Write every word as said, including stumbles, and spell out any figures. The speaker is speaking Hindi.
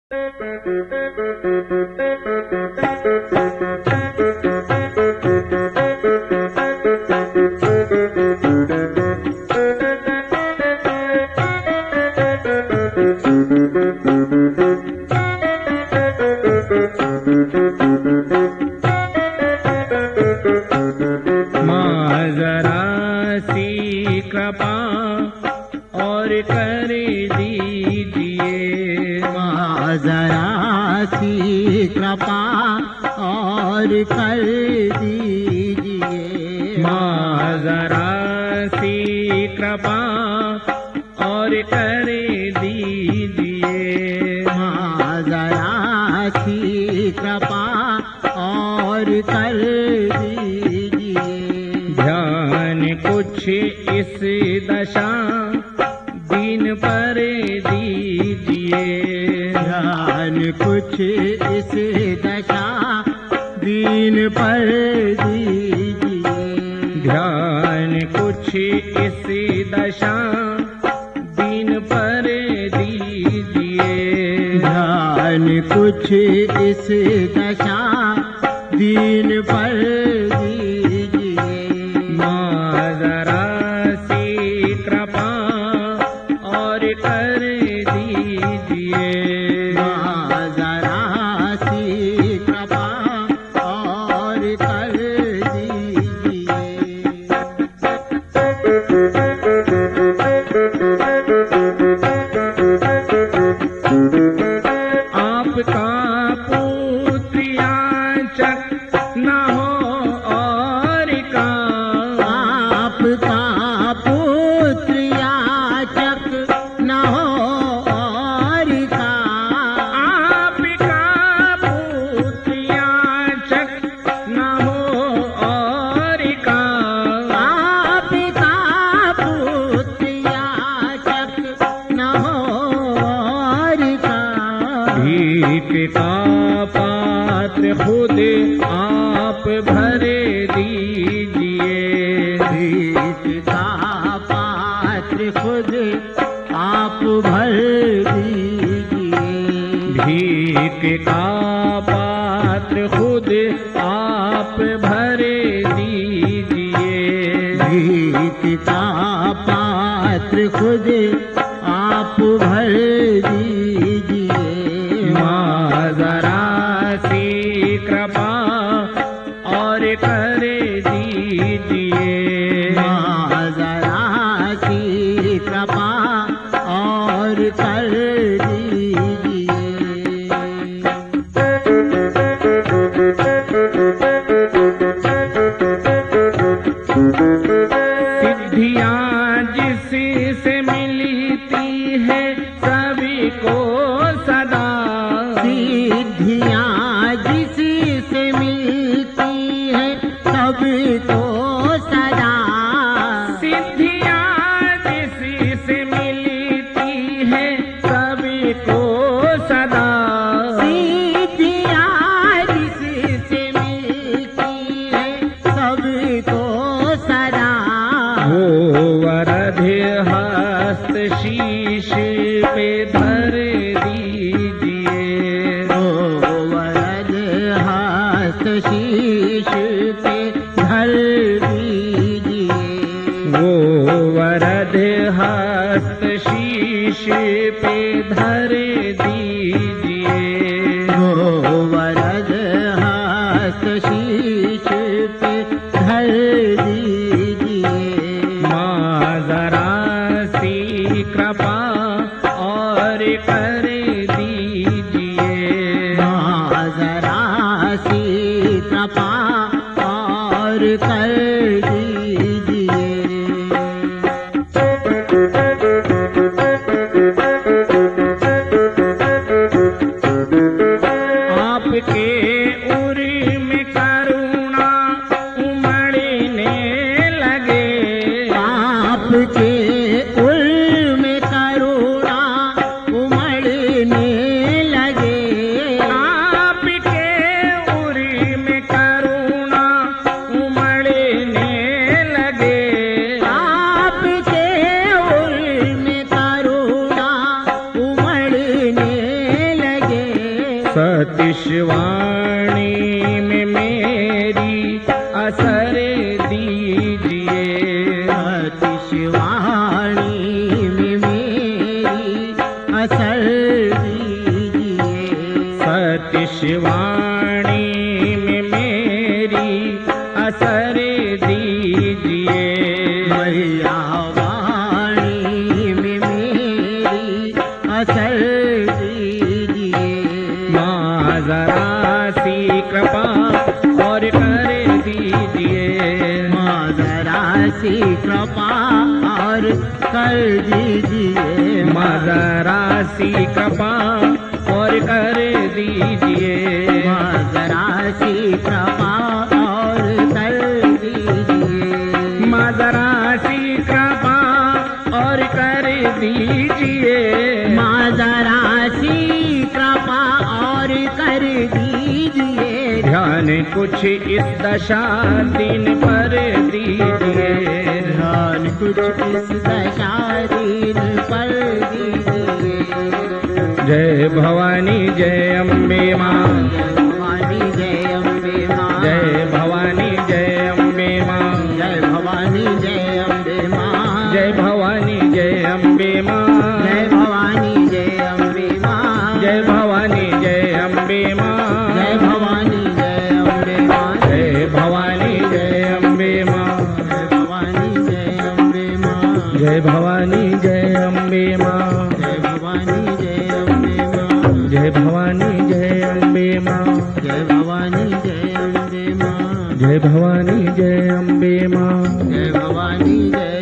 Thank you. सतीश वाणी में मेरी असर दीजिए, सतीश वाणी में मेरी असर दीजिए, सतीश वाणी में मेरी असर दीजिए, मैया वाणी में मेरी असर दीजिए। माँ जरा सी कृपा और कर दीजिए, माँ जरा सी कृपा और कर दीजिए, माँ जरा सी कृपा और कर दीजिए, माँ जरा सी कृपा और कर दीजिए, माँ जरा सी कृपा और कर दीजिए, माँ जरा सी कृपा और कर दीजिए। ध्यान कुछ इस दशा दिन पर दीजिए, ध्यान कुछ इस दशा दिन पर दीजिए। जय भवानी जय अम्बे माँ, जय भवानी जय अम्बे माँ, जय भवानी जय अम्बे माँ, जय भवानी जय अम्बे माँ, जय भवानी जय अम्बे माँ, जय भवानी जय अम्बे माँ, जय भवानी जय अम्बे माँ, जय भवानी जय अम्बे माँ, जय भवानी जय अम्बे माँ, जय भवानी जय अम्बे माँ, जय भवानी जय अम्बे माँ, जय भवानी जय अम्बे माँ, जय भवानी जय अम्बे माँ, जय भवानी जय अम्बे माँ, जय भवानी जय अम्बे माँ, जय भवानी जय